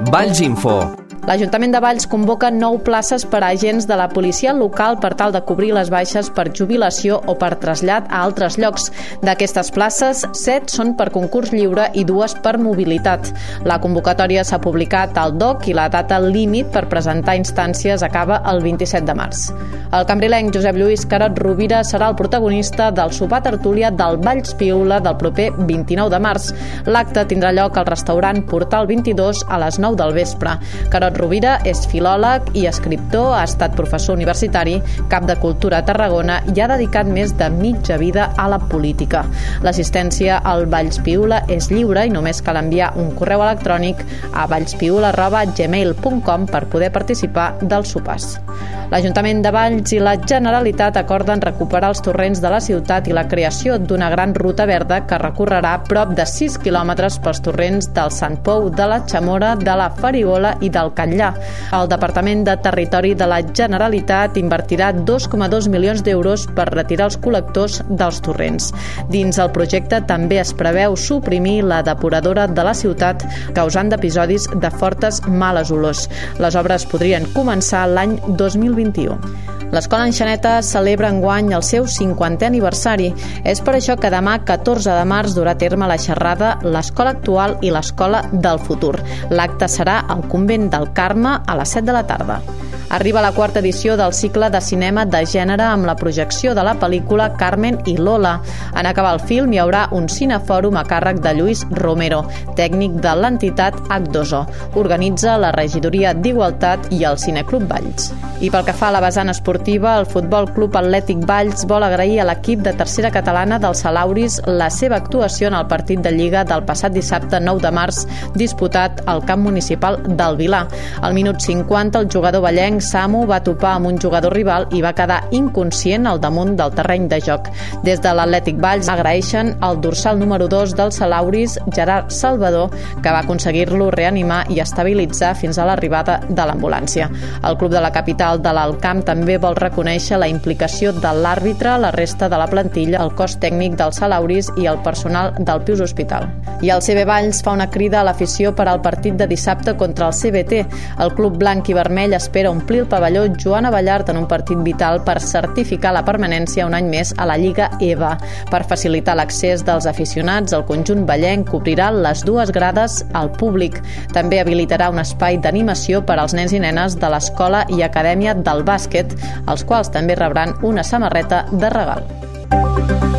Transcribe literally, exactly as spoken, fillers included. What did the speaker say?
Valls Info. L'Ajuntament de Valls convoca nou places per a agents de la policia local per tal de cobrir les baixes per jubilació o per trasllat a altres llocs. D'aquestes places, set són per concurs lliure i dues per mobilitat. La convocatòria s'ha publicat al D O C i la data límit per presentar instàncies acaba el vint-i-set de març. El cambrilenc Josep Lluís Carot Rovira serà el protagonista del sopar tertúlia del Valls Piula del proper vint-i-nou de març. L'acte tindrà lloc al restaurant Portal vint-i-dos a les nou del vespre. Carot Rovira és filòleg i escriptor, ha estat professor universitari, cap de Cultura a Tarragona i ha dedicat més de mitja vida a la política. L'assistència al Valls Piula és lliure i només cal enviar un correu electrònic a vallspiula arroba gmail punt com per poder participar dels sopars. L'Ajuntament de Valls i la Generalitat acorden recuperar els torrents de la ciutat i la creació d'una gran ruta verda que recorrerà prop de sis quilòmetres pels torrents del Sant Pou, de la Chamora, de la Farigola i del Catllà. El Departament de Territori de la Generalitat invertirà dos coma dos milions d'euros per retirar els col·lectors dels torrents. Dins el projecte també es preveu suprimir la depuradora de la ciutat causant d'episodis de fortes males olors. Les obres podrien començar l'any dos mil vint-i-u. L'Escola Enxaneta celebra enguany el seu cinquantè aniversari. És per això que demà, catorze de març, durà a terme la xerrada L'Escola Actual i l'Escola del Futur. L'acte serà al Convent del Carme a les set de la tarda. Arriba la quarta edició del cicle de cinema de gènere amb la projecció de la pel·lícula Carmen i Lola. En acabar el film hi haurà un cinefòrum a càrrec de Lluís Romero, tècnic de l'entitat H dos O. Organitza la Regidoria d'Igualtat i el Cineclub Valls. I pel que fa a la vessant esportiva, el Futbol Club Atlètic Valls vol agrair a l'equip de tercera catalana dels Salauris la seva actuació en el partit de Lliga del passat dissabte nou de març disputat al camp municipal del Vilar. Al minut cinquanta, el jugador vallenc Samu va topar amb un jugador rival i va quedar inconscient al damunt del terreny de joc. Des de l'Atlètic Valls agraeixen el dorsal número dos dels Salauris, Gerard Salvador, que va aconseguir-lo reanimar i estabilitzar fins a l'arribada de l'ambulància. El club de la capital de l'Alcamp també vol reconèixer la implicació de l'àrbitre, la resta de la plantilla, el cos tècnic dels Salauris i el personal del Pius Hospital. I el C B Valls fa una crida a l'afició per al partit de dissabte contra el C B T. El club blanc i vermell espera omplir el pavelló Joan Abellart en un partit vital per certificar la permanència un any més a la Lliga E V A. Per facilitar l'accés dels aficionats, el conjunt vallenc cobrirà les dues grades al públic. També habilitarà un espai d'animació per als nens i nenes de l'Escola i Acadèmia del Bàsquet, els quals també rebran una samarreta de regal.